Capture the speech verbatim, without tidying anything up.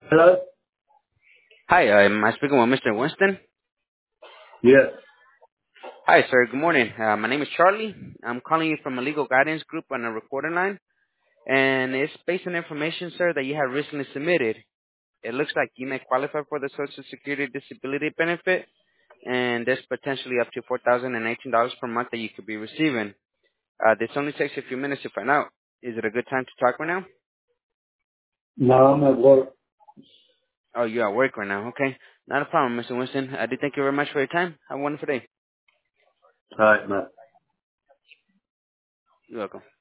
Hello? Hi, uh, am I speaking with Mister Winston? Yes. Hi, sir. Good morning. Uh, my name is Charlie. I'm calling you from a legal guidance group on a recording line, and it's based on information, sir, that you have recently submitted. It looks like you may qualify for the Social Security Disability Benefit, and there's potentially up to four thousand eighteen dollars per month that you could be receiving. Uh, this only takes a few minutes to find out. Is it a good time to talk right now? No, I'm at work. Oh, you're at work right now. Okay. Not a problem, Mister Winston. I do thank you very much for your time. Have a wonderful day. All right, man. You're welcome.